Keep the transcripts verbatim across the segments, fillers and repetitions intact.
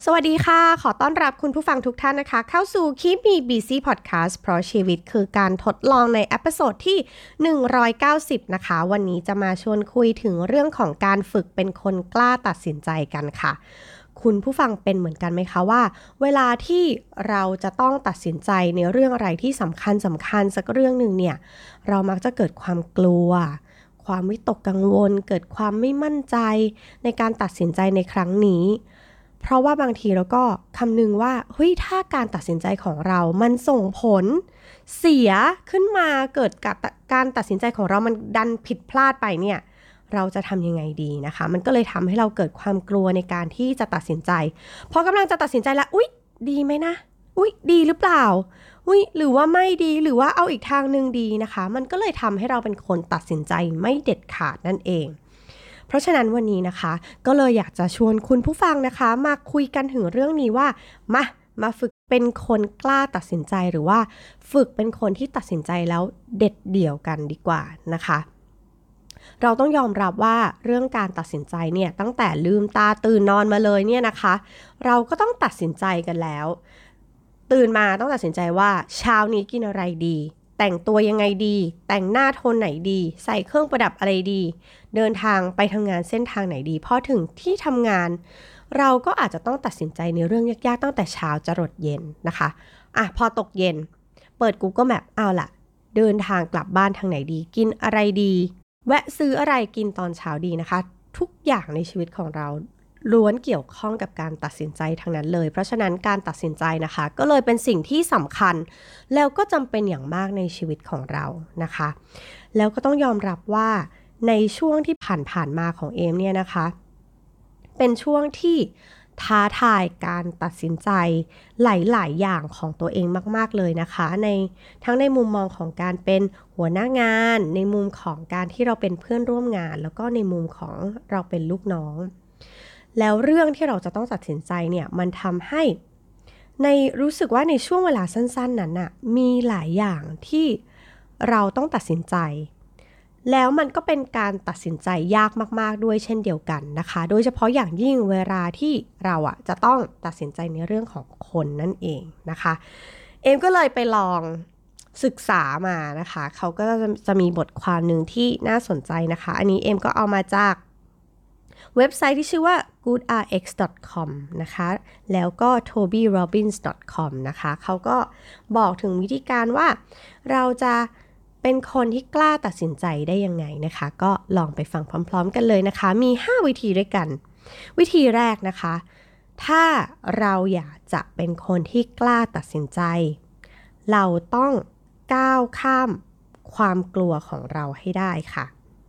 สวัสดีค่ะขอต้อนรับคุณผู้ฟังทุกท่านนะคะเข้าสู่ Keep Me Busy Podcast เพราะชีวิตคือการทดลองในเอพิโซดที่หนึ่งร้อยเก้าสิบนะคะวันนี้จะมาชวนคุยถึงเรื่องของการฝึกเป็นคนกล้าตัดสินใจกันค่ะคุณผู้ฟังเป็นเหมือนกันไหมคะว่าเวลาที่เราจะต้องตัดสินใจในเรื่องอะไรที่สำคัญสำคัญสักเรื่องหนึ่งเนี่ยเรามักจะเกิดความกลัวความวิตกกังวลเกิดความไม่มั่นใจในการตัดสินใจในครั้งนี้เพราะว่าบางทีเราก็คำนึงว่าเฮ้ยถ้าการตัดสินใจของเรามันส่งผลเสียขึ้นมาเกิดกับการตัดสินใจของเรามันดันผิดพลาดไปเนี่ยเราจะทำยังไงดีนะคะมันก็เลยทำให้เราเกิดความกลัวในการที่จะตัดสินใจพอกำลังจะตัดสินใจแล้วอุ๊ยดีไหมนะอุ๊ยดีหรือเปล่าอุ๊ยหรือว่าไม่ดีหรือว่าเอาอีกทางนึงดีนะคะมันก็เลยทำให้เราเป็นคนตัดสินใจไม่เด็ดขาดนั่นเองเพราะฉะนั้นวันนี้นะคะก็เลยอยากจะชวนคุณผู้ฟังนะคะมาคุยกันถึงเรื่องนี้ว่ามามาฝึกเป็นคนกล้าตัดสินใจหรือว่าฝึกเป็นคนที่ตัดสินใจแล้วเด็ดเดี่ยวกันดีกว่านะคะเราต้องยอมรับว่าเรื่องการตัดสินใจเนี่ยตั้งแต่ลืมตาตื่นนอนมาเลยเนี่ยนะคะเราก็ต้องตัดสินใจกันแล้วตื่นมาต้องตัดสินใจว่าเช้านี้กินอะไรดีแต่งตัวยังไงดีแต่งหน้าโทนไหนดีใส่เครื่องประดับอะไรดีเดินทางไปทำงานเส้นทางไหนดีพอถึงที่ทำงานเราก็อาจจะต้องตัดสินใจในเรื่องยากๆตั้งแต่เช้าจรดเย็นนะคะอ่ะพอตกเย็นเปิด Google Map เอาล่ะเดินทางกลับบ้านทางไหนดีกินอะไรดีแวะซื้ออะไรกินตอนเช้าดีนะคะทุกอย่างในชีวิตของเราล้วนเกี่ยวข้องกับการตัดสินใจทั้งนั้นเลยเพราะฉะนั้นการตัดสินใจนะคะก็เลยเป็นสิ่งที่สำคัญแล้วก็จำเป็นอย่างมากในชีวิตของเรานะคะแล้วก็ต้องยอมรับว่าในช่วงที่ผ่านๆมาของเอมเนี่ยนะคะเป็นช่วงที่ท้าทายการตัดสินใจหลายๆอย่างของตัวเองมากๆเลยนะคะในทั้งในมุมมองของการเป็นหัวหน้างานในมุมของการที่เราเป็นเพื่อนร่วมงานแล้วก็ในมุมของเราเป็นลูกน้องแล้วเรื่องที่เราจะต้องตัดสินใจเนี่ยมันทำให้ในรู้สึกว่าในช่วงเวลาสั้นๆนั้นน่ะมีหลายอย่างที่เราต้องตัดสินใจแล้วมันก็เป็นการตัดสินใจยากมากๆด้วยเช่นเดียวกันนะคะโดยเฉพาะอย่างยิ่งเวลาที่เราอ่ะจะต้องตัดสินใจในเรื่องของคนนั่นเองนะคะเอมก็เลยไปลองศึกษามานะคะเขาก็จะจะมีบทความหนึ่งที่น่าสนใจนะคะอันนี้เอมก็เอามาจากเว็บไซต์ที่ชื่อว่า good r x dot com นะคะแล้วก็ toby robbins dot com นะคะเขาก็บอกถึงวิธีการว่าเราจะเป็นคนที่กล้าตัดสินใจได้ยังไงนะคะก็ลองไปฟังพร้อมๆกันเลยนะคะมีห้าวิธีด้วยกันวิธีแรกนะคะถ้าเราอยากจะเป็นคนที่กล้าตัดสินใจเราต้องก้าวข้ามความกลัวของเราให้ได้ค่ะ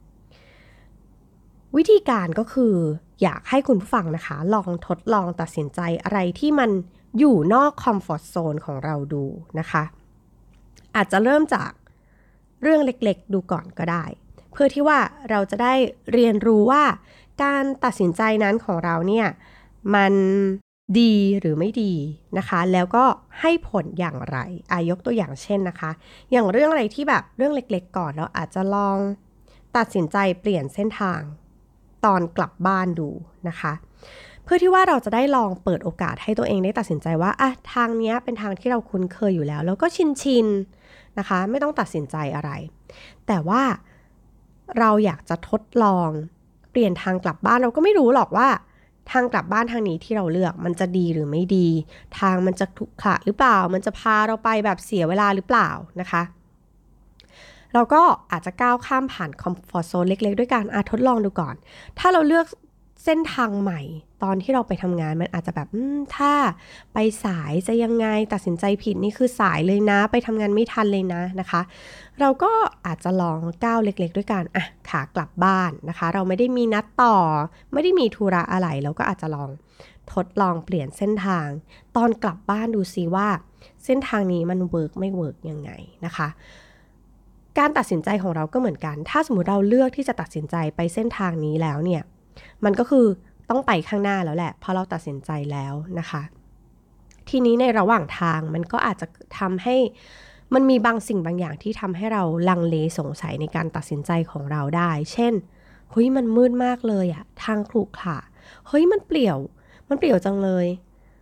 วิธีการก็คืออยากให้คุณผู้ฟังนะคะลองทดลองตัดสินใจอะไรที่มันอยู่นอกคอมฟอร์ตโซนของเราดูนะคะอาจจะเริ่มจากเรื่องเล็กๆดูก่อนก็ได้เพื่อที่ว่าเราจะได้เรียนรู้ว่าการตัดสินใจนั้นของเราเนี่ยมันดีหรือไม่ดีนะคะแล้วก็ให้ผลอย่างไรอายกตัวอย่างเช่นนะคะอย่างเรื่องอะไรที่แบบเรื่องเล็กๆก่อนเราอาจจะลองตัดสินใจเปลี่ยนเส้นทางตอนกลับบ้านดูนะคะเพื่อที่ว่าเราจะได้ลองเปิดโอกาสให้ตัวเองได้ตัดสินใจว่าอ่ะทางนี้เป็นทางที่เราคุ้นเคยอยู่แล้วแล้วก็ชินๆนะคะไม่ต้องตัดสินใจอะไรแต่ว่าเราอยากจะทดลองเปลี่ยนทางกลับบ้านเราก็ไม่รู้หรอกว่าทางกลับบ้านทางนี้ที่เราเลือกมันจะดีหรือไม่ดีทางมันจะขรุขระหรือเปล่ามันจะพาเราไปแบบเสียเวลาหรือเปล่านะคะเราก็อาจจะก้าวข้ามผ่านคอมฟอร์ตโซนเล็กๆด้วยการอาทดลองดูก่อนถ้าเราเลือกเส้นทางใหม่ตอนที่เราไปทำงานมันอาจจะแบบถ้าไปสายจะยังไงตัดสินใจผิดนี่คือสายเลยนะไปทำงานไม่ทันเลยนะนะคะเราก็อาจจะลองก้าวเล็กๆด้วยกันอ่ะขากลับบ้านนะคะเราไม่ได้มีนัดต่อไม่ได้มีธุระอะไรเราก็อาจจะลองทดลองเปลี่ยนเส้นทางตอนกลับบ้านดูซิว่าเส้นทางนี้มันเวิร์กไม่เวิร์กยังไงนะคะการตัดสินใจของเราก็เหมือนกันถ้าสมมติเราเลือกที่จะตัดสินใจไปเส้นทางนี้แล้วเนี่ยมันก็คือต้องไปข้างหน้าแล้วแหละเพราะเราตัดสินใจแล้วนะคะทีนี้ในระหว่างทางมันก็อาจจะทำให้มันมีบางสิ่งบางอย่างที่ทำให้เราลังเลสงสัยในการตัดสินใจของเราได้เช่นเฮ้ยมันมืดมากเลยอะทางขรุขระเฮ้ยมันเปลี่ยวมันเปลี่ยวจังเลย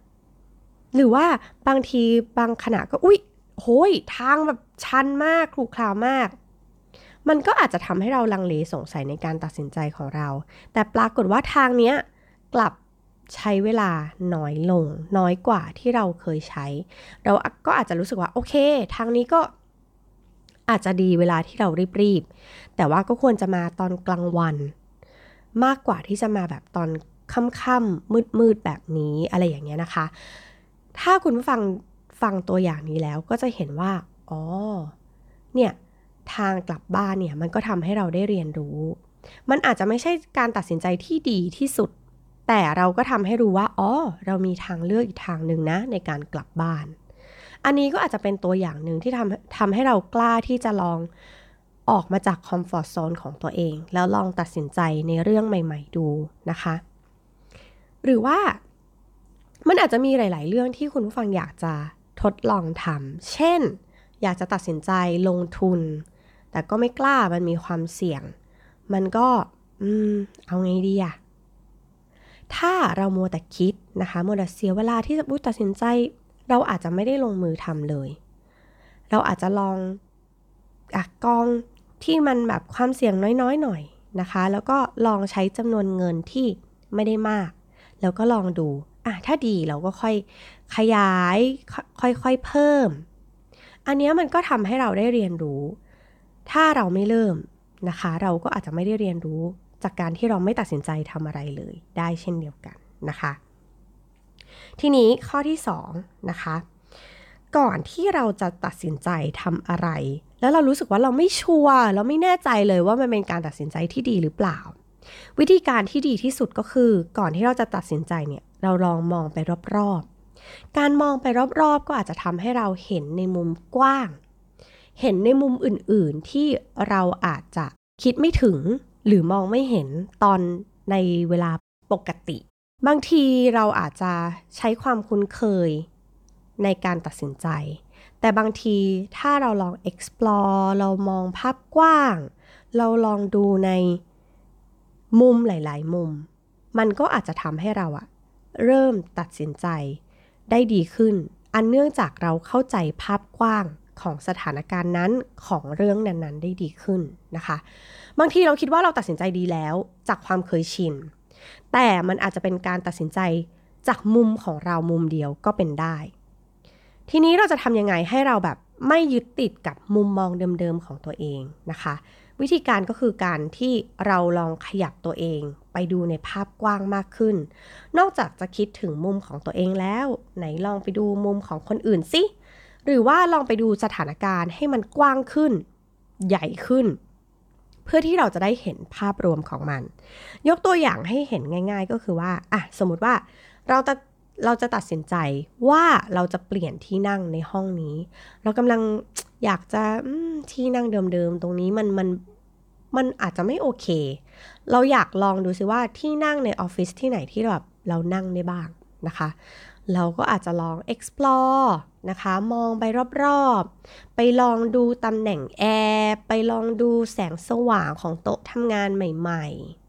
หรือว่าบางทีบางขณะก็อุ๊ยโหยทางแบบชันมากขรุขระมากมันก็อาจจะทำให้เราลังเลสงสัยในการตัดสินใจของเราแต่ปรากฏว่าทางเนี้ยกลับใช้เวลาน้อยลงน้อยกว่าที่เราเคยใช้เราก็อาจจะรู้สึกว่าโอเคทางนี้ก็อาจจะดีเวลาที่เรารีบๆแต่ว่าก็ควรจะมาตอนกลางวันมากกว่าที่จะมาแบบตอนค่ำๆมืดๆแบบนี้อะไรอย่างเงี้ยนะคะถ้าคุณผู้ฟังฟังตัวอย่างนี้แล้วก็จะเห็นว่าอ๋อเนี่ยทางกลับบ้านเนี่ยมันก็ทำให้เราได้เรียนรู้มันอาจจะไม่ใช่การตัดสินใจที่ดีที่สุดแต่เราก็ทำให้รู้ว่าอ๋อเรามีทางเลือกอีกทางหนึ่งนะในการกลับบ้านอันนี้ก็อาจจะเป็นตัวอย่างหนึ่งที่ทำทำให้เรากล้าที่จะลองออกมาจากคอมฟอร์ตโซนของตัวเองแล้วลองตัดสินใจในเรื่องใหม่ๆดูนะคะหรือว่ามันอาจจะมีหลายๆเรื่องที่คุณผู้ฟังอยากจะทดลองทำเช่นอยากจะตัดสินใจลงทุนแต่ก็ไม่กล้ามันมีความเสี่ยงมันก็อืมเอาไงดีอะถ้าเรามัวแต่คิดนะคะมัวแต่เสียเวลาที่จะตัดสินใจเราอาจจะไม่ได้ลงมือทำเลยเราอาจจะลองอะกองที่มันแบบความเสี่ยงน้อยๆหน่อยนะคะแล้วก็ลองใช้จำนวนเงินที่ไม่ได้มากแล้วก็ลองดูอ่ะถ้าดีเราก็ค่อยขยายค่อยๆเพิ่มอันนี้มันก็ทำให้เราได้เรียนรู้ถ้าเราไม่เริ่มนะคะเราก็อาจจะไม่ได้เรียนรู้จากการที่เราไม่ตัดสินใจทำอะไรเลยได้เช่นเดียวกันนะคะทีนี้ข้อที่สองนะคะก่อนที่เราจะตัดสินใจทำอะไรแล้วเรารู้สึกว่าเราไม่ชัวร์เราไม่แน่ใจเลยว่ามันเป็นการตัดสินใจที่ดีหรือเปล่าวิธีการที่ดีที่สุดก็คือก่อนที่เราจะตัดสินใจเนี่ยเราลองมองไปรอบๆการมองไปรอบๆก็อาจจะทำให้เราเห็นในมุมกว้างเห็นในมุมอื่นๆที่เราอาจจะคิดไม่ถึงหรือมองไม่เห็นตอนในเวลาปกติบางทีเราอาจจะใช้ความคุ้นเคยในการตัดสินใจแต่บางทีถ้าเราลอง explore เรามองภาพกว้างเราลองดูในมุมหลายๆมุมมันก็อาจจะทำให้เราอะเริ่มตัดสินใจได้ดีขึ้นอันเนื่องจากเราเข้าใจภาพกว้างของสถานการณ์นั้นของเรื่องนั้นๆได้ดีขึ้นนะคะบางทีเราคิดว่าเราตัดสินใจดีแล้วจากความเคยชินแต่มันอาจจะเป็นการตัดสินใจจากมุมของเรามุมเดียวก็เป็นได้ทีนี้เราจะทำยังไงให้เราแบบไม่ยึดติดกับมุมมองเดิมๆของตัวเองนะคะวิธีการก็คือการที่เราลองขยับตัวเองไปดูในภาพกว้างมากขึ้นนอกจากจะคิดถึงมุมของตัวเองแล้วไหนลองไปดูมุมของคนอื่นสิหรือว่าลองไปดูสถานการณ์ให้มันกว้างขึ้นใหญ่ขึ้นเพื่อที่เราจะได้เห็นภาพรวมของมันยกตัวอย่างให้เห็นง่ายๆก็คือว่าอ่ะสมมุติว่าเราจะเราจะตัดสินใจว่าเราจะเปลี่ยนที่นั่งในห้องนี้เรากำลังอยากจะที่นั่งเดิมๆตรงนี้มันมันมันอาจจะไม่โอเคเราอยากลองดูซิว่าที่นั่งในออฟฟิศที่ไหนที่แบบเรานั่งได้บ้างนะคะเราก็อาจจะลอง explore นะคะมองไปรอบๆไปลองดูตำแหน่งแอร์ไปลองดูแสงสว่างของโต๊ะทำงานใหม่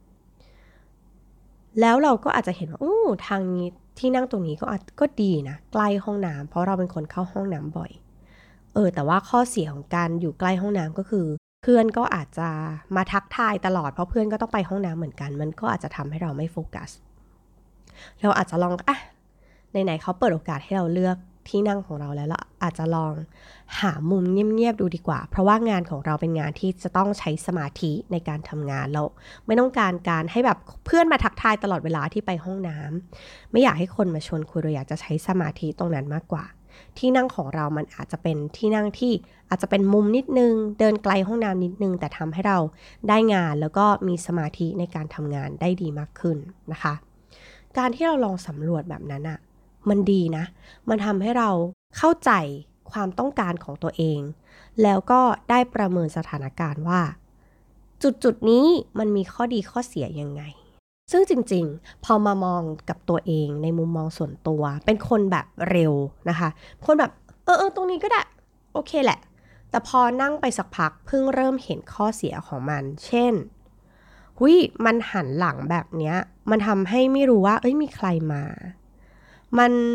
ๆแล้วเราก็อาจจะเห็นว่าโอ้ทางนี้ที่นั่งตรงนี้ก็ก็ดีนะใกล้ห้องน้ำเพราะเราเป็นคนเข้าห้องน้ำบ่อยเออแต่ว่าข้อเสียของการอยู่ใกล้ห้องน้ำก็คือเพื่อนก็อาจจะมาทักทายตลอดเพราะเพื่อนก็ต้องไปห้องน้ำเหมือนกันมันก็อาจจะทำให้เราไม่โฟกัสเราอาจจะลองอ่ะไหนๆเขาเปิดโอกาสให้เราเลือกที่นั่งของเราแล้วเราอาจจะลองหามุมเงียบๆดูดีกว่าเพราะว่างานของเราเป็นงานที่จะต้องใช้สมาธิในการทำงานเราไม่ต้องการการให้แบบเพื่อนมาทักทายตลอดเวลาที่ไปห้องน้ำไม่อยากให้คนมาชวนคุยเราอยากจะใช้สมาธิตรงนั้นมากกว่าที่นั่งของเรามันอาจจะเป็นที่นั่งที่อาจจะเป็นมุมนิดนึงเดินไกลห้องน้ำนิดนึงแต่ทำให้เราได้งานแล้วก็มีสมาธิในการทำงานได้ดีมากขึ้นนะคะการที่เราลองสำรวจแบบนั้นอะมันดีนะมันทำให้เราเข้าใจความต้องการของตัวเองแล้วก็ได้ประเมินสถานการณ์ว่าจุดจุดนี้มันมีข้อดีข้อเสียยังไงซึ่งจริงๆพอมามองกับตัวเองในมุมมองส่วนตัวเป็นคนแบบเร็วนะคะคนแบบเออเออตรงนี้ก็ได้โอเคแหละแต่พอนั่งไปสักพักเพิ่งเริ่มเห็นข้อเสียของมันเช่นหุยมันหันหลังแบบเนี้ยมันทำให้ไม่รู้ว่าเอ้ยมีใครมามัน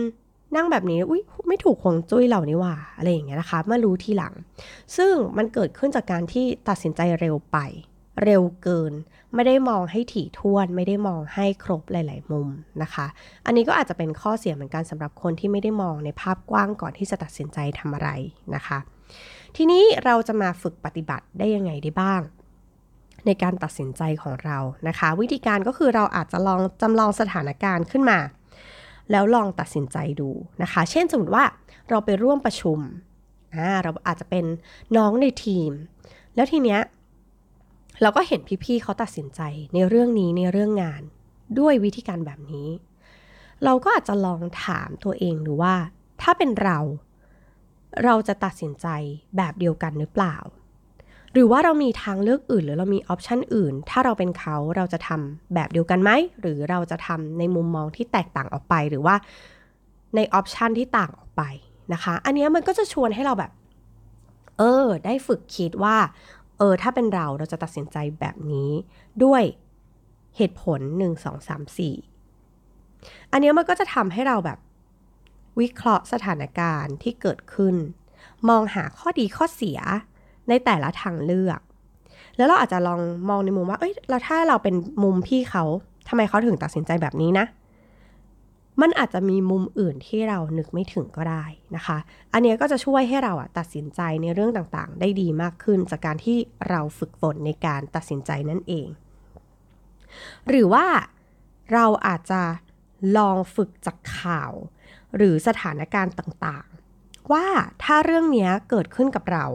นั่งแบบนี้อุ๊ยไม่ถูกฮวงจุ้ยเรานี่หว่าอะไรอย่างเงี้ยนะคะมารู้ทีหลังซึ่งมันเกิดขึ้นจากการที่ตัดสินใจเร็วไปเร็วเกินไม่ได้มองให้ถี่ถ้วนไม่ได้มองให้ครบหลายๆมุมนะคะอันนี้ก็อาจจะเป็นข้อเสียเหมือนกันสำหรับคนที่ไม่ได้มองในภาพกว้างก่อนที่จะตัดสินใจทำอะไรนะคะทีนี้เราจะมาฝึกปฏิบัติได้ยังไงได้บ้างในการตัดสินใจของเรานะคะวิธีการก็คือเราอาจจะลองจำลองสถานการณ์ขึ้นมาแล้วลองตัดสินใจดูนะคะเช่นสมมติว่าเราไปร่วมประชุมอ่าเราอาจจะเป็นน้องในทีมแล้วทีเนี้ยเราก็เห็นพี่ๆเขาตัดสินใจในเรื่องนี้ในเรื่องงานด้วยวิธีการแบบนี้เราก็อาจจะลองถามตัวเองดูว่าถ้าเป็นเราเราจะตัดสินใจแบบเดียวกันหรือเปล่าหรือว่าเรามีทางเลือกอื่นหรือเรามีออปชันอื่นถ้าเราเป็นเขาเราจะทำแบบเดียวกันไหมหรือเราจะทำในมุมมองที่แตกต่างออกไปหรือว่าในออปชันที่ต่างออกไปนะคะอันนี้มันก็จะชวนให้เราแบบเออได้ฝึกคิดว่าเออถ้าเป็นเราเราจะตัดสินใจแบบนี้ด้วยเหตุผลหนึ่ง สอง สาม สี่อันนี้มันก็จะทำให้เราแบบวิเคราะห์สถานการณ์ที่เกิดขึ้นมองหาข้อดีข้อเสียในแต่ละทางเลือกแล้วเราอาจจะลองมองในมุมว่าเอ้ยแล้วถ้าเราเป็นมุมพี่เขาทำไมเขาถึงตัดสินใจแบบนี้นะมันอาจจะมีมุมอื่นที่เรานึกไม่ถึงก็ได้นะคะอันนี้ก็จะช่วยให้เราอะตัดสินใจในเรื่องต่างๆได้ดีมากขึ้นจากการที่เราฝึกฝนในการตัดสินใจนั่นเองหรือว่าเราอาจจะลองฝึกจากข่าวหรือสถานการณ์ต่างๆว่าถ้าเรื่องนี้เกิดขึ้นกับเรา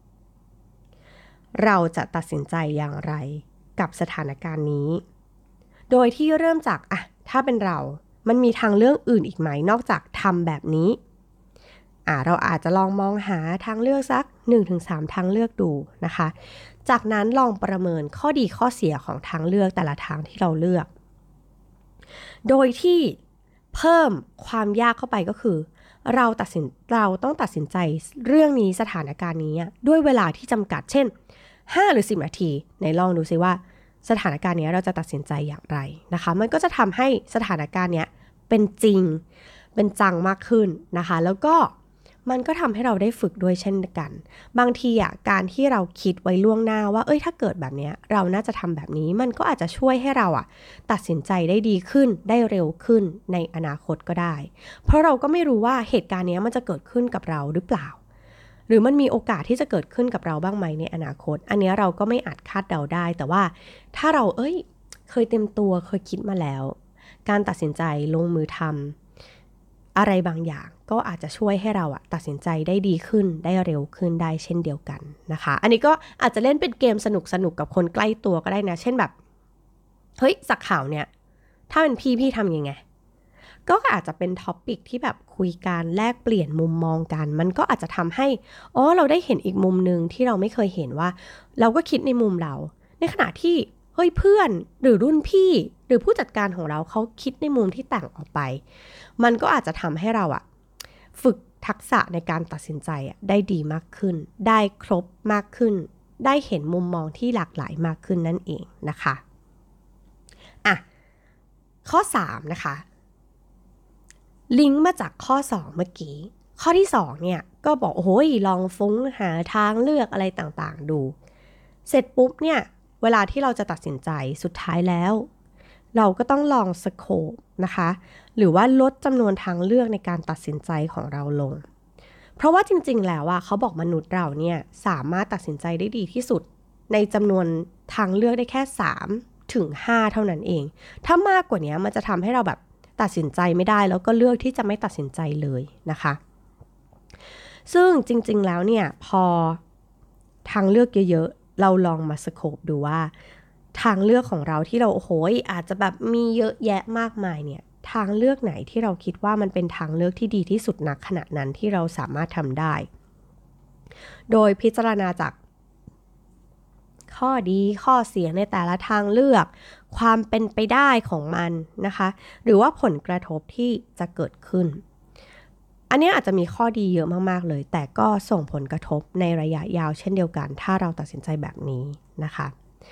เราจะตัดสินใจอย่างไรกับสถานการณ์นี้โดยที่เริ่มจากอะถ้าเป็นเรามันมีทางเลือกอื่นอีกไหมนอกจากทำแบบนี้อ่ะเราอาจจะลองมองหาทางเลือกสัก หนึ่งถึงสาม ทางเลือกดูนะคะจากนั้นลองประเมินข้อดีข้อเสียของทางเลือกแต่ละทางที่เราเลือกโดยที่เพิ่มความยากเข้าไปก็คือเราตัดสินเราต้องตัดสินใจเรื่องนี้สถานการณ์นี้ด้วยเวลาที่จำกัดเช่นห้าหรือสิบนาทีไหนลองดูซิว่าสถานการณ์นี้เราจะตัดสินใจอย่างไรนะคะมันก็จะทำให้สถานการณ์นี้เป็นจริงเป็นจังมากขึ้นนะคะแล้วก็มันก็ทำให้เราได้ฝึกด้วยเช่นกันบางทีอ่ะการที่เราคิดไว้ล่วงหน้าว่าเอ้ยถ้าเกิดแบบนี้เราน่าจะทำแบบนี้มันก็อาจจะช่วยให้เราอ่ะตัดสินใจได้ดีขึ้นได้เร็วขึ้นในอนาคตก็ได้เพราะเราก็ไม่รู้ว่าเหตุการณ์นี้มันจะเกิดขึ้นกับเราหรือเปล่าหรือมันมีโอกาสที่จะเกิดขึ้นกับเราบ้างไหมในอนาคตอันนี้เราก็ไม่อาจคาดเดาได้แต่ว่าถ้าเราเอ้ยเคยเต็มตัวเคยคิดมาแล้วการตัดสินใจลงมือทำอะไรบางอย่างก็อาจจะช่วยให้เราอะตัดสินใจได้ดีขึ้นได้เร็วขึ้นได้เช่นเดียวกันนะคะอันนี้ก็อาจจะเล่นเป็นเกมสนุกสนุกกับคนใกล้ตัวก็ได้นะเช่นแบบเฮ้ยสักข่าวเนี่ยถ้าเป็นพี่พี่ทำยังไงก็อาจจะเป็นท็อปิกที่แบบคุยกันแลกเปลี่ยนมุมมองกันมันก็อาจจะทำให้อ๋อเราได้เห็นอีกมุมนึงที่เราไม่เคยเห็นว่าเราก็คิดในมุมเราในขณะที่เฮ้ยเพื่อนหรือรุ่นพี่หรือผู้จัดการของเราเขาคิดในมุมที่ต่างออกไปมันก็อาจจะทำให้เราอะฝึกทักษะในการตัดสินใจอะได้ดีมากขึ้นได้ครบมากขึ้นได้เห็นมุมมองที่หลากหลายมากขึ้นนั่นเองนะคะอ่ะข้อสามนะคะลิงก์มาจากข้อสองเมื่อกี้ข้อที่สองเนี่ยก็บอกโอ้ยลองฟุ้งหาทางเลือกอะไรต่างๆดูเสร็จปุ๊บเนี่ยเวลาที่เราจะตัดสินใจสุดท้ายแล้วเราก็ต้องลองสโคปนะคะหรือว่าลดจำนวนทางเลือกในการตัดสินใจของเราลงเพราะว่าจริงๆแล้วอ่ะเขาบอกมนุษย์เราเนี่ยสามารถตัดสินใจได้ดีที่สุดในจำนวนทางเลือกได้แค่สามถึงห้าเท่านั้นเองถ้ามากกว่านี้มันจะทำให้เราแบบตัดสินใจไม่ได้แล้วก็เลือกที่จะไม่ตัดสินใจเลยนะคะซึ่งจริงๆแล้วเนี่ยพอทางเลือกเยอะๆเราลองมาสโคปดูว่าทางเลือกของเราที่เราโอ้โหอาจจะแบบมีเยอะแยะมากมายเนี่ยทางเลือกไหนที่เราคิดว่ามันเป็นทางเลือกที่ดีที่สุดณขณะนั้นที่เราสามารถทำได้โดยพิจารณาจากข้อดีข้อเสียในแต่ละทางเลือกความเป็นไปได้ของมันนะคะหรือว่าผลกระทบที่จะเกิดขึ้นอันนี้อาจจะมีข้อดีเยอะมากๆเลยแต่ก็ส่งผลกระทบในระยะยาวเช่นเดียวกันถ้าเราตัดสินใจแบบนี้นะคะ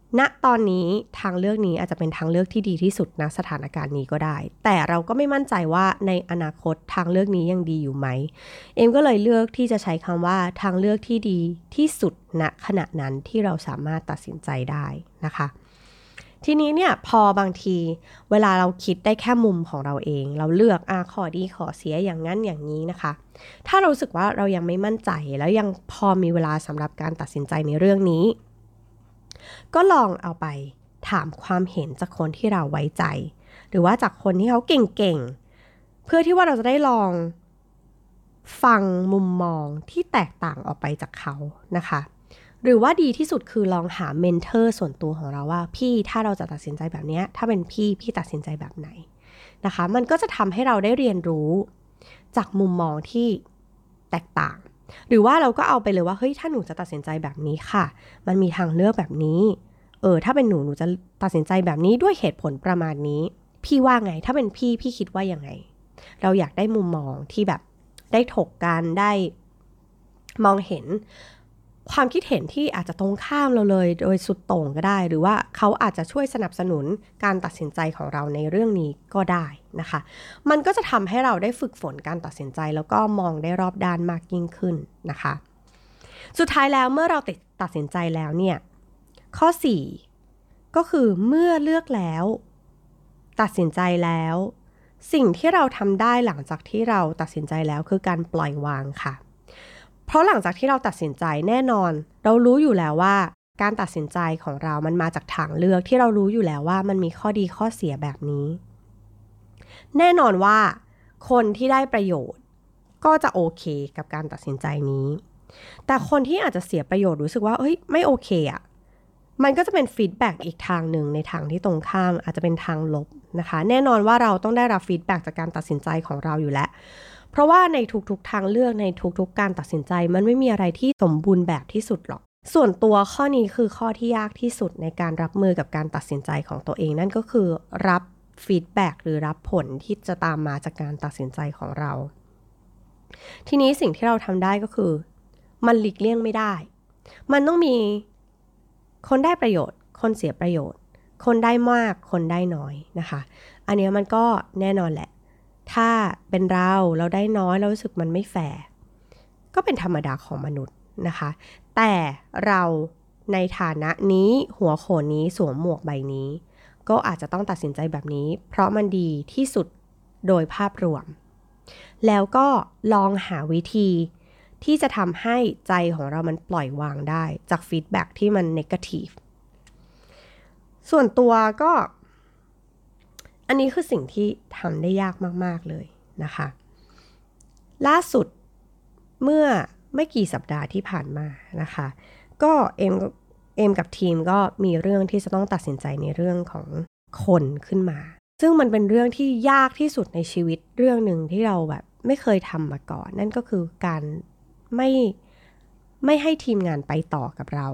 ณตอนนี้ทางเลือกนี้อาจจะเป็นทางเลือกที่ดีที่สุดณสถานการณ์นี้ก็ได้แต่เราก็ไม่มั่นใจว่าในอนาคตทางเลือกนี้ยังดีอยู่ไหมเอมก็เลยเลือกที่จะใช้คำว่าทางเลือกที่ดีที่สุดณขณะนั้นที่เราสามารถตัดสินใจได้นะคะทีนี้เนี่ยพอบางทีเวลาเราคิดได้แค่มุมของเราเองเราเลือกอ่ะข้อดีข้อเสียอย่างนั้นอย่างนี้นะคะถ้าเรารู้สึกว่าเรายังไม่มั่นใจแล้วยังพอมีเวลาสำหรับการตัดสินใจในเรื่องนี้ก็ลองเอาไปถามความเห็นจากคนที่เราไว้ใจหรือว่าจากคนที่เขาเก่งๆเพื่อที่ว่าเราจะได้ลองฟังมุมมองที่แตกต่างออกไปจากเขานะคะหรือว่าดีที่สุดคือลองหาเมนเทอร์ส่วนตัวของเราว่าพี่ถ้าเราจะตัดสินใจแบบนี้ถ้าเป็นพี่พี่ตัดสินใจแบบไหนนะคะมันก็จะทำให้เราได้เรียนรู้จากมุมมองที่แตกต่างหรือว่าเราก็เอาไปเลยว่าเฮ้ยถ้าหนูจะตัดสินใจแบบนี้ค่ะมันมีทางเลือกแบบนี้เออถ้าเป็นหนูหนูจะตัดสินใจแบบนี้ด้วยเหตุผลประมาณนี้พี่ว่าไงถ้าเป็นพี่พี่คิดว่ายังไงเราอยากได้มุมมองที่แบบได้ถกกันได้มองเห็นความคิดเห็นที่อาจจะตรงข้ามเราเลยโดยสุดโต่งก็ได้หรือว่าเขาอาจจะช่วยสนับสนุนการตัดสินใจของเราในเรื่องนี้ก็ได้นะคะมันก็จะทำให้เราได้ฝึกฝนการตัดสินใจแล้วก็มองได้รอบด้านมากยิ่งขึ้นนะคะสุดท้ายแล้วเมื่อเราตัดสินใจแล้วเนี่ยข้อสี่ก็คือเมื่อเลือกแล้วตัดสินใจแล้วสิ่งที่เราทำได้หลังจากที่เราตัดสินใจแล้วคือการปล่อยวางค่ะเพราะหลังจากที่เราตัดสินใจแน่นอนเรารู้อยู่แล้วว่าการตัดสินใจของเรามันมาจากทางเลือกที่เรารู้อยู่แล้วว่ามันมีข้อดีข้อเสียแบบนี้แน่นอนว่าคนที่ได้ประโยชน์ก็จะโอเคกับการตัดสินใจนี้แต่คนที่อาจจะเสียประโยชน์รู้สึกว่าเฮ้ยไม่โอเคอ่ะมันก็จะเป็นฟีดแบ็กอีกทางหนึ่งในทางที่ตรงข้ามอาจจะเป็นทางลบนะคะแน่นอนว่าเราต้องได้รับฟีดแบ็กจากการตัดสินใจของเราอยู่แล้วเพราะว่าในทุกๆทางเลือกในทุกๆการตัดสินใจมันไม่มีอะไรที่สมบูรณ์แบบที่สุดหรอกส่วนตัวข้อนี้คือข้อที่ยากที่สุดในการรับมือกับการตัดสินใจของตัวเองนั่นก็คือรับฟีดแบ็กหรือรับผลที่จะตามมาจากการตัดสินใจของเราทีนี้สิ่งที่เราทำได้ก็คือมันหลีกเลี่ยงไม่ได้มันต้องมีคนได้ประโยชน์คนเสียประโยชน์คนได้มากคนได้น้อยนะคะอันนี้มันก็แน่นอนแหละถ้าเป็นเราเราได้น้อยเรารู้สึกมันไม่แฟร์ก็เป็นธรรมดาของมนุษย์นะคะแต่เราในฐานะนี้หัวโขนนี้สวมหมวกใบนี้ก็อาจจะต้องตัดสินใจแบบนี้เพราะมันดีที่สุดโดยภาพรวมแล้วก็ลองหาวิธีที่จะทำให้ใจของเรามันปล่อยวางได้จากฟีดแบ็กที่มันเนกาทีฟส่วนตัวก็อันนี้คือสิ่งที่ทำได้ยากมากๆเลยนะคะล่าสุดเมื่อไม่กี่สัปดาห์ที่ผ่านมานะคะก็เอ็มเอ็มกับทีมก็มีเรื่องที่จะต้องตัดสินใจในเรื่องของคนขึ้นมาซึ่งมันเป็นเรื่องที่ยากที่สุดในชีวิตเรื่องหนึ่งที่เราแบบไม่เคยทำมาก่อนนั่นก็คือการไม่ไม่ให้ทีมงานไปต่อกับเรา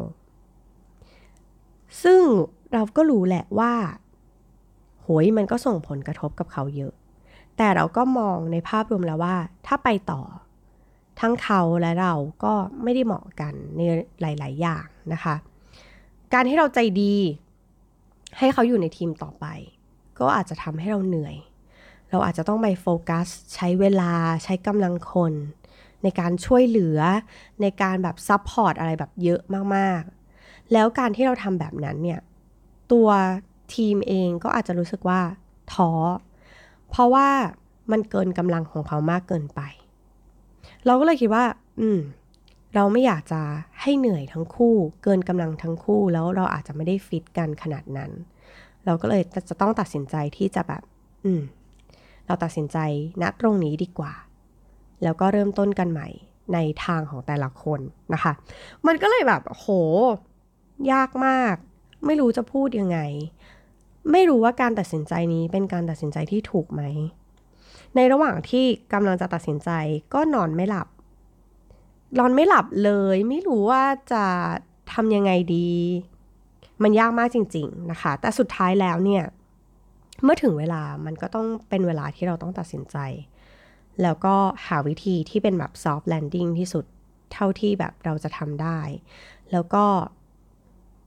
ซึ่งเราก็รู้แหละว่าโหยมันก็ส่งผลกระทบกับเขาเยอะแต่เราก็มองในภาพรวมแล้วว่าถ้าไปต่อทั้งเขาและเราก็ไม่ได้เหมาะกันในหลายๆอย่างนะคะการที่เราใจดีให้เขาอยู่ในทีมต่อไปก็อาจจะทำให้เราเหนื่อยเราอาจจะต้องไปโฟกัสใช้เวลาใช้กำลังคนในการช่วยเหลือในการแบบซัพพอร์ตอะไรแบบเยอะมากๆแล้วการที่เราทำแบบนั้นเนี่ยตัวทีมเองก็อาจจะรู้สึกว่าท้อเพราะว่ามันเกินกำลังของเขามากเกินไปเราก็เลยคิดว่าอืมเราไม่อยากจะให้เหนื่อยทั้งคู่เกินกำลังทั้งคู่แล้วเราอาจจะไม่ได้ฟิตกันขนาดนั้นเราก็เลยจะต้องตัดสินใจที่จะแบบอืมเราตัดสินใจณตรงนี้ดีกว่าแล้วก็เริ่มต้นกันใหม่ในทางของแต่ละคนนะคะมันก็เลยแบบโหยากมากไม่รู้จะพูดยังไงไม่รู้ว่าการตัดสินใจนี้เป็นการตัดสินใจที่ถูกไหมในระหว่างที่กำลังจะตัดสินใจก็นอนไม่หลับนอนไม่หลับเลยไม่รู้ว่าจะทำยังไงดีมันยากมากจริงๆนะคะแต่สุดท้ายแล้วเนี่ยเมื่อถึงเวลามันก็ต้องเป็นเวลาที่เราต้องตัดสินใจแล้วก็หาวิธีที่เป็นแบบ soft landing ที่สุดเท่าที่แบบเราจะทำได้แล้วก็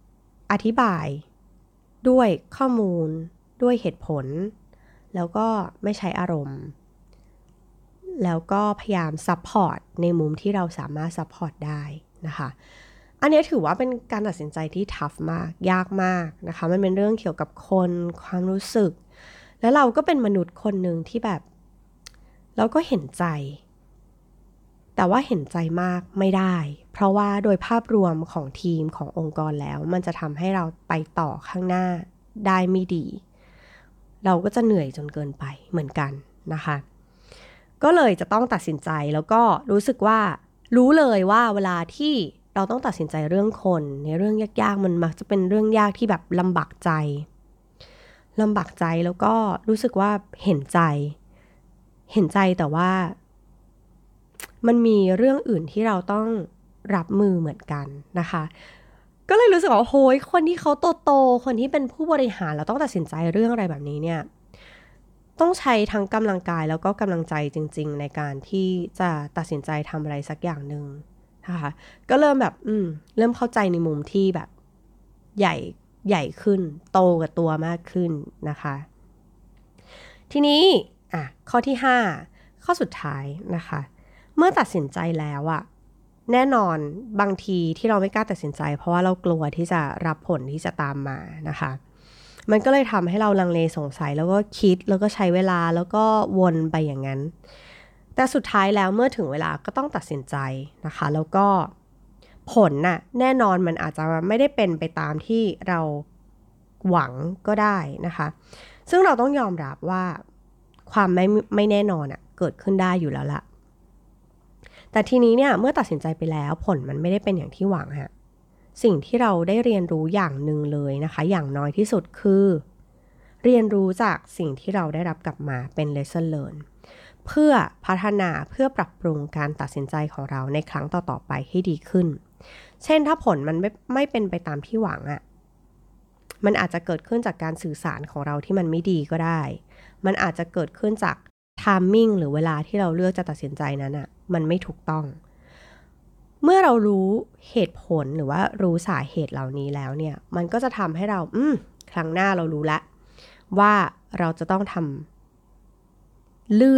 อธิบายด้วยข้อมูลด้วยเหตุผลแล้วก็ไม่ใช้อารมณ์แล้วก็พยายามซัพพอร์ตในมุมที่เราสามารถซัพพอร์ตได้นะคะอันนี้ถือว่าเป็นการตัดสินใจที่ทัฟมากยากมากนะคะมันเป็นเรื่องเกี่ยวกับคนความรู้สึกแล้วเราก็เป็นมนุษย์คนหนึ่งที่แบบเราก็เห็นใจแต่ว่าเห็นใจมากไม่ได้เพราะว่าโดยภาพรวมของทีมขององค์กรแล้วมันจะทำให้เราไปต่อข้างหน้าได้ไม่ดีเราก็จะเหนื่อยจนเกินไปเหมือนกันนะคะก็เลยจะต้องตัดสินใจแล้วก็รู้สึกว่ารู้เลยว่าเวลาที่เราต้องตัดสินใจเรื่องคนในเรื่องยากๆมันมักจะเป็นเรื่องยากที่แบบลำบากใจลำบากใจแล้วก็รู้สึกว่าเห็นใจเห็นใจแต่ว่ามันมีเรื่องอื่นที่เราต้องรับมือเหมือนกันนะคะก็เลยรู้สึกว่าโหยคนที่เขาโตๆคนที่เป็นผู้บริหารแล้วต้องตัดสินใจเรื่องอะไรแบบนี้เนี่ยต้องใช้ทั้งกำลังกายแล้วก็กำลังใจจริงๆในการที่จะตัดสินใจทำอะไรสักอย่างหนึ่งนะคะก็เริ่มแบบอืมเริ่มเข้าใจในมุมที่แบบใหญ่ใหญ่ขึ้นโตกับตัวมากขึ้นนะคะทีนี้อ่ะข้อที่ห้าข้อสุดท้ายนะคะเมื่อตัดสินใจแล้วอะแน่นอนบางทีที่เราไม่กล้าตัดสินใจเพราะว่าเรากลัวที่จะรับผลที่จะตามมานะคะมันก็เลยทำให้เราลังเลสงสัยแล้วก็คิดแล้วก็ใช้เวลาแล้วก็วนไปอย่างนั้นแต่สุดท้ายแล้วเมื่อถึงเวลาก็ต้องตัดสินใจนะคะแล้วก็ผลน่ะแน่นอนมันอาจจะไม่ได้เป็นไปตามที่เราหวังก็ได้นะคะซึ่งเราต้องยอมรับว่าความไม่ไม่แน่นอนอ่ะเกิดขึ้นได้อยู่แล้วล่ะแต่ทีนี้เนี่ยเมื่อตัดสินใจไปแล้วผลมันไม่ได้เป็นอย่างที่หวังฮะสิ่งที่เราได้เรียนรู้อย่างหนึ่งเลยนะคะอย่างน้อยที่สุดคือเรียนรู้จากสิ่งที่เราได้รับกลับมาเป็น lesson learn เพื่อพัฒนาเพื่อปรับปรุงการตัดสินใจของเราในครั้งต่อๆไปให้ดีขึ้นเช่นถ้าผลมันไม่ไม่เป็นไปตามที่หวังอะมันอาจจะเกิดขึ้นจากการสื่อสารของเราที่มันไม่ดีก็ได้มันอาจจะเกิดขึ้นจากtiming หรือเวลาที่เราเลือกจะตัดสินใจนั้นอ่ะมันไม่ถูกต้องเมื่อเรารู้เหตุผลหรือว่ารู้สาเหตุเหล่านี้แล้วเนี่ยมันก็จะทำให้เราอืมครั้งหน้าเรารู้ละว่าเราจะต้องทำเลือก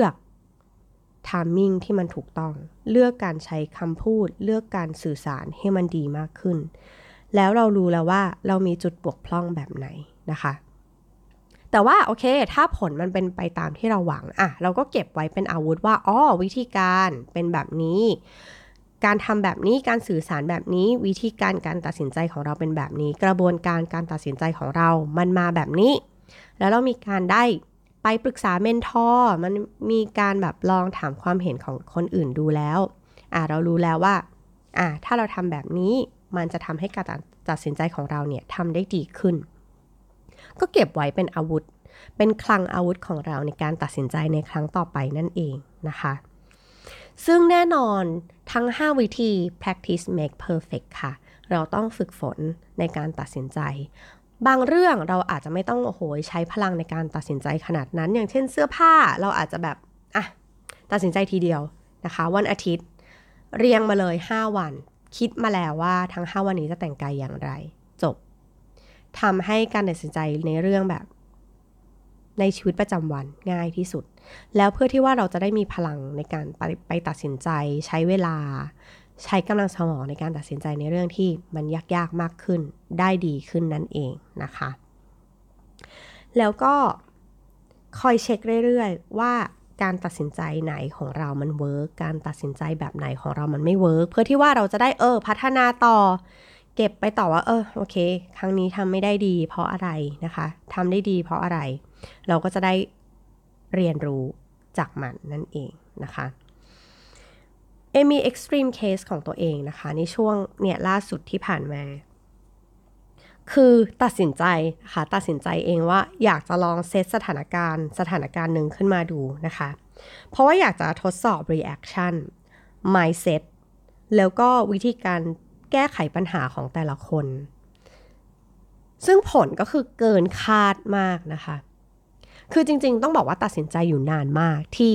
timing ที่มันถูกต้องเลือกการใช้คำพูดเลือกการสื่อสารให้มันดีมากขึ้นแล้วเรารู้แล้วว่าเรามีจุดบกพร่องแบบไหนนะคะแต่ว่าโอเคถ้าผลมันเป็นไปตามที่เราหวังอ่ะเราก็เก็บไว้เป็นอาวุธว่าอ๋อวิธีการเป็นแบบนี้การทำแบบนี้การสื่อสารแบบนี้วิธีการการตัดสินใจของเราเป็นแบบนี้กระบวนการการตัดสินใจของเรามันมาแบบนี้แล้วเรามีการได้ไปปรึกษาเมนทอร์มันมีการแบบลองถามความเห็นของคนอื่นดูแล้วอ่ะเรารู้แล้วว่าอ่ะถ้าเราทำแบบนี้มันจะทำให้การตัดสินใจของเราเนี่ยทำได้ดีขึ้นก็เก็บไว้เป็นอาวุธเป็นคลังอาวุธของเราในการตัดสินใจในครั้งต่อไปนั่นเองนะคะซึ่งแน่นอนทั้งห้าวิธี practice make perfect ค่ะเราต้องฝึกฝนในการตัดสินใจบางเรื่องเราอาจจะไม่ต้องโอ้โหใช้พลังในการตัดสินใจขนาดนั้นอย่างเช่นเสื้อผ้าเราอาจจะแบบอ่ะตัดสินใจทีเดียวนะคะวันอาทิตย์เรียงมาเลยห้าวันคิดมาแล้วว่าทั้งห้าวันนี้จะแต่งกายอย่างไรจบทำให้การตัดสินใจในเรื่องแบบในชีวิตประจำวันง่ายที่สุดแล้วเพื่อที่ว่าเราจะได้มีพลังในการไปไปตัดสินใจใช้เวลาใช้กำลังสมองในการตัดสินใจในเรื่องที่มันยากๆมากขึ้นได้ดีขึ้นนั่นเองนะคะแล้วก็คอยเช็คเรื่อยๆว่าการตัดสินใจไหนของเรามันเวิร์กการตัดสินใจแบบไหนของเรามันไม่เวิร์กเพื่อที่ว่าเราจะได้เออพัฒนาต่อเก็บไปต่อว่าเออโอเคครั้งนี้ทำไม่ได้ดีเพราะอะไรนะคะทำได้ดีเพราะอะไรเราก็จะได้เรียนรู้จากมันนั่นเองนะคะเอมี extreme case ของตัวเองนะคะในช่วงเนี่ยล่าสุดที่ผ่านมาคือตัดสินใจค่ะตัดสินใจเองว่าอยากจะลองเซตสถานการณ์สถานการณ์หนึ่งขึ้นมาดูนะคะเพราะว่าอยากจะทดสอบ reaction mindset แล้วก็วิธีการแก้ไขปัญหาของแต่ละคนซึ่งผลก็คือเกินคาดมากนะคะคือจริงๆต้องบอกว่าตัดสินใจอยู่นานมากที่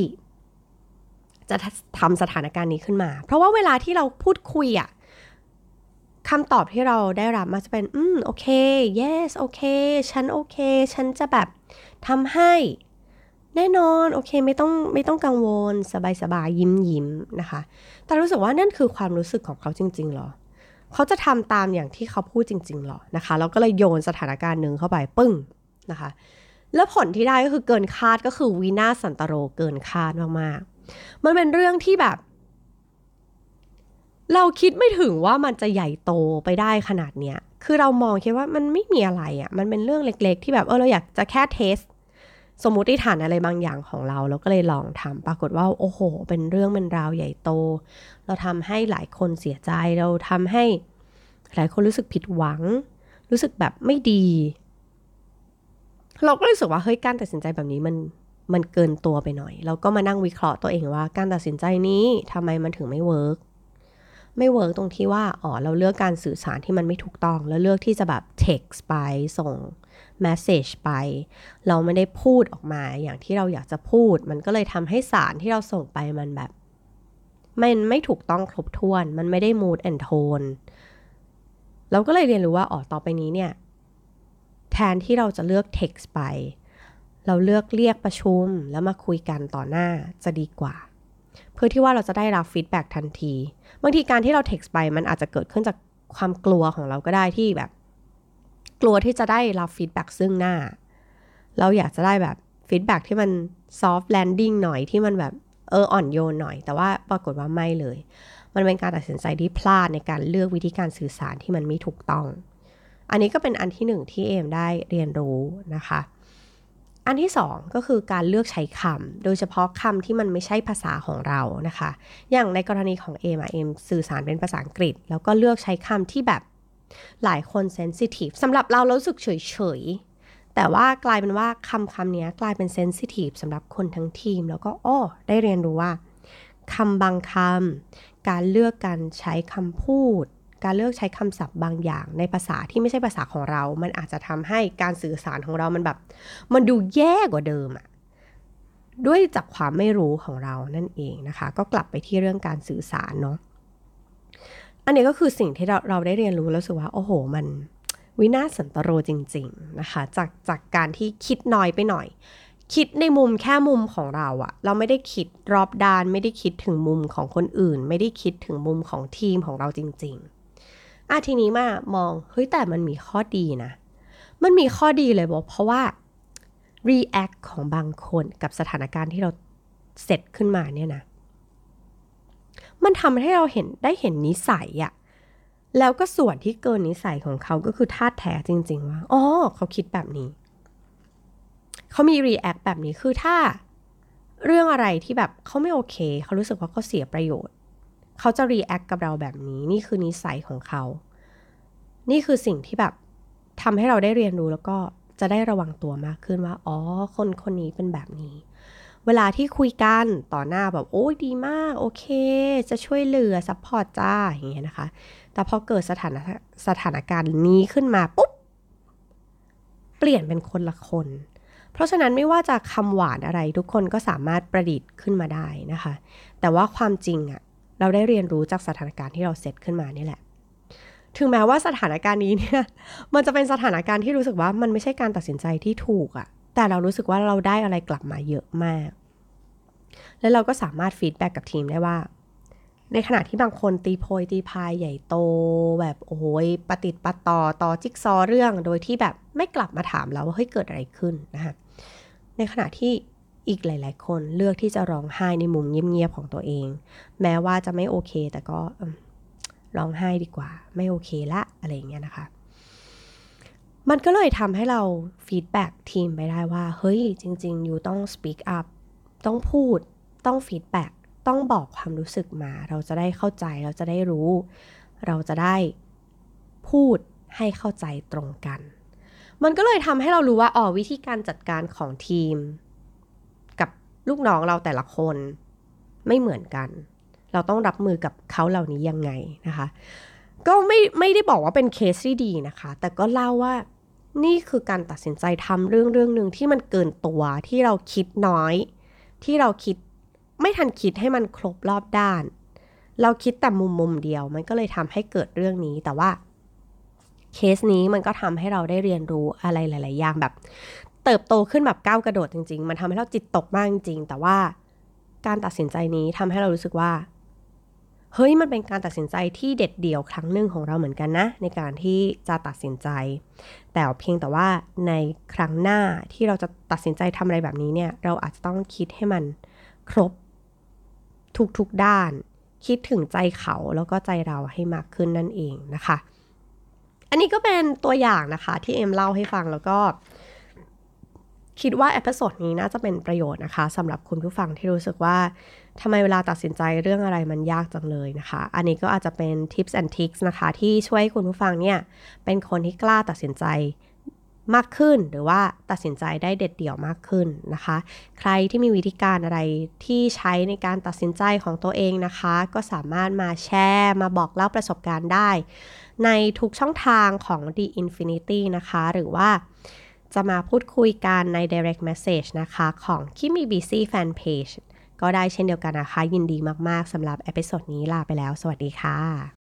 จะทำสถานการณ์นี้ขึ้นมาเพราะว่าเวลาที่เราพูดคุยอ่ะคคำตอบที่เราได้รับมักจะเป็นอืมโอเค yes โอเคฉันโอเคฉันจะแบบทำให้แน่นอนโอเคไม่ต้องไม่ต้องกังวลสบายๆยิ้มยิ้มนะคะแต่รู้สึกว่านั่นคือความรู้สึกของเขาจริงๆหรอเขาจะทำตามอย่างที่เขาพูดจริงๆหรอนะคะแล้วก็เลยโยนสถานการณ์หนึ่งเข้าไปปึ้งนะคะแล้วผลที่ได้ก็คือเกินคาดก็คือวินาศสันตโรเกินคาดมากๆมันเป็นเรื่องที่แบบเราคิดไม่ถึงว่ามันจะใหญ่โตไปได้ขนาดเนี้ยคือเรามองแค่ว่ามันไม่มีอะไรอ่ะมันเป็นเรื่องเล็กๆที่แบบเออเราอยากจะแค่เทสสมมุติฐานอะไรบางอย่างของเราเราก็เลยลองทำปรากฏว่าโอ้โหเป็นเรื่องเป็นราวใหญ่โตเราทำให้หลายคนเสียใจเราทำให้หลายคนรู้สึกผิดหวังรู้สึกแบบไม่ดีเราก็รู้สึกว่าเฮ้ยการตัดสินใจแบบนี้มันมันเกินตัวไปหน่อยเราก็มานั่งวิเคราะห์ตัวเองว่าการตัดสินใจนี้ทำไมมันถึงไม่เวิร์กไม่เวิร์กตรงที่ว่าอ๋อเราเลือกการสื่อสารที่มันไม่ถูกต้องแล้วเลือกที่จะแบบ text ไปส่ง message ไปเราไม่ได้พูดออกมาอย่างที่เราอยากจะพูดมันก็เลยทำให้สารที่เราส่งไปมันแบบมันไม่ถูกต้องครบถ้วนมันไม่ได้ mood and tone เราก็เลยเรียนรู้ว่าอ๋อต่อไปนี้เนี่ยแทนที่เราจะเลือก text ไปเราเลือกเรียกประชุมแล้วมาคุยกันต่อหน้าจะดีกว่าเพื่อที่ว่าเราจะได้รับฟีดแบ็กทันทีบางทีการที่เรา text ไปมันอาจจะเกิดขึ้นจากความกลัวของเราก็ได้ที่แบบกลัวที่จะได้รับฟีดแบ็กซึ่งหน้าเราอยากจะได้แบบฟีดแบ็กที่มัน soft landing หน่อยที่มันแบบเอออ่อนโยนหน่อยแต่ว่าปรากฏว่าไม่เลยมันเป็นการตัดสินใจที่พลาดในการเลือกวิธีการสื่อสารที่มันไม่ถูกต้องอันนี้ก็เป็นอันที่หนึ่งที่เอมได้เรียนรู้นะคะอันที่สองก็คือการเลือกใช้คำโดยเฉพาะคำที่มันไม่ใช่ภาษาของเรานะคะอย่างในกรณีของเอมอะเอมสื่อสารเป็นภาษาอังกฤษแล้วก็เลือกใช้คำที่แบบหลายคนเซนซิทีฟสำหรับเราเรารู้สึกเฉยๆแต่ว่ากลายเป็นว่าคำคำนี้กลายเป็นเซนซิทีฟสำหรับคนทั้งทีมแล้วก็อ้อได้เรียนรู้ว่าคำบางคำการเลือกการใช้คำพูดการเลือกใช้คำศัพท์บางอย่างในภาษาที่ไม่ใช่ภาษาของเรามันอาจจะทำให้การสื่อสารของเรามันแบบมันดูแย่กว่าเดิมอะด้วยจากความไม่รู้ของเรานั่นเองนะคะก็กลับไปที่เรื่องการสื่อสารเนาะอันนี้ก็คือสิ่งที่เราเราได้เรียนรู้แล้วรู้สึกว่าโอ้โหมันวินาศสันตโรจริงๆนะคะจากจากการที่คิดน้อยไปหน่อยคิดในมุมแค่มุมของเราอะเราไม่ได้คิดรอบด้านไม่ได้คิดถึงมุมของคนอื่นไม่ได้คิดถึงมุมของทีมของเราจริงๆอ่ะทีนี้มามองเฮ้ยแต่มันมีข้อดีนะมันมีข้อดีเลยบอกเพราะว่า react ของบางคนกับสถานการณ์ที่เราเสร็จขึ้นมาเนี่ยนะมันทำให้เราเห็นได้เห็นนิสัยอะแล้วก็ส่วนที่เกินนิสัยของเขาก็คือธาตุแท้จริงๆว่าอ๋อเขาคิดแบบนี้เขามี react แบบนี้คือถ้าเรื่องอะไรที่แบบเขาไม่โอเคเขารู้สึกว่าเขาเสียประโยชน์เขาจะ react กับเราแบบนี้นี่คือนิสัยของเขานี่คือสิ่งที่แบบทำให้เราได้เรียนรู้แล้วก็จะได้ระวังตัวมากขึ้นว่าอ๋อคนคนนี้เป็นแบบนี้เวลาที่คุยกันต่อหน้าแบบโอ้ยดีมากโอเคจะช่วยเหลือซัพพอร์ตจ้าอย่างเงี้ยนะคะแต่พอเกิดสถานสถานการณ์นี้ขึ้นมาปุ๊บเปลี่ยนเป็นคนละคนเพราะฉะนั้นไม่ว่าจะคำหวานอะไรทุกคนก็สามารถประดิษฐ์ขึ้นมาได้นะคะแต่ว่าความจริงอะเราได้เรียนรู้จากสถานการณ์ที่เราเซตขึ้นมานี่แหละถึงแม้ว่าสถานการณ์นี้เนี่ยมันจะเป็นสถานการณ์ที่รู้สึกว่ามันไม่ใช่การตัดสินใจที่ถูกอะแต่เรารู้สึกว่าเราได้อะไรกลับมาเยอะมากแล้วเราก็สามารถฟีดแบ็กกับทีมได้ว่าในขณะที่บางคนตีโพยตีพายใหญ่โตแบบโอ้โหปะติดปะต่อต่อจิ๊กซอเรื่องโดยที่แบบไม่กลับมาถามเราว่าเฮ้ยเกิดอะไรขึ้นนะคะในขณะที่อีกหลายๆคนเลือกที่จะร้องไห้ในมุมเงียบๆของตัวเองแม้ว่าจะไม่โอเคแต่ก็ร้องไห้ดีกว่าไม่โอเคละอะไรอย่างเงี้ยนะคะมันก็เลยทำให้เราฟีดแบ็กทีมไปได้ว่าเฮ้ยจริงๆอยู่ต้อง speak up ต้องพูดต้องฟีดแบ็กต้องบอกความรู้สึกมาเราจะได้เข้าใจเราจะได้รู้เราจะได้พูดให้เข้าใจตรงกันมันก็เลยทำให้เรารู้ว่าอ๋อวิธีการจัดการของทีมกับลูกน้องเราแต่ละคนไม่เหมือนกันเราต้องรับมือกับเขาเหล่านี้ยังไงนะคะก็ไม่ไม่ได้บอกว่าเป็นเคสที่ดีนะคะแต่ก็เล่าว่านี่คือการตัดสินใจทำเรื่องเรื่องนึงที่มันเกินตัวที่เราคิดน้อยที่เราคิดไม่ทันคิดให้มันครบรอบด้านเราคิดแต่มุมมุมเดียวมันก็เลยทำให้เกิดเรื่องนี้แต่ว่าเคสนี้มันก็ทำให้เราได้เรียนรู้อะไรหลายๆอย่างแบบเติบโตขึ้นแบบก้าวกระโดดจริงๆมันทำให้เราจิตตกมากจริงๆแต่ว่าการตัดสินใจนี้ทำให้เรารู้สึกว่าเฮ้ยมันเป็นการตัดสินใจที่เด็ดเดี่ยวครั้งหนึ่งของเราเหมือนกันนะในการที่จะตัดสินใจแต่เพียงแต่ว่าในครั้งหน้าที่เราจะตัดสินใจทำอะไรแบบนี้เนี่ยเราอาจจะต้องคิดให้มันครบทุกๆด้านคิดถึงใจเขาแล้วก็ใจเราให้มากขึ้นนั่นเองนะคะอันนี้ก็เป็นตัวอย่างนะคะที่เอ็มเล่าให้ฟังแล้วก็คิดว่าเอพิโซดนี้น่าจะเป็นประโยชน์นะคะสำหรับคุณผู้ฟังที่รู้สึกว่าทำไมเวลาตัดสินใจเรื่องอะไรมันยากจังเลยนะคะอันนี้ก็อาจจะเป็น tips and tricks นะคะที่ช่วยคุณผู้ฟังเนี่ยเป็นคนที่กล้าตัดสินใจมากขึ้นหรือว่าตัดสินใจได้เด็ดเดี่ยวมากขึ้นนะคะใครที่มีวิธีการอะไรที่ใช้ในการตัดสินใจของตัวเองนะคะก็สามารถมาแชร์มาบอกเล่าประสบการณ์ได้ในทุกช่องทางของ The Infinity นะคะหรือว่าจะมาพูดคุยกันใน direct message นะคะของ Kimi Busy Fan Page ก็ได้เช่นเดียวกันนะคะยินดีมากๆสำหรับเอพิโซดนี้ลาไปแล้วสวัสดีค่ะ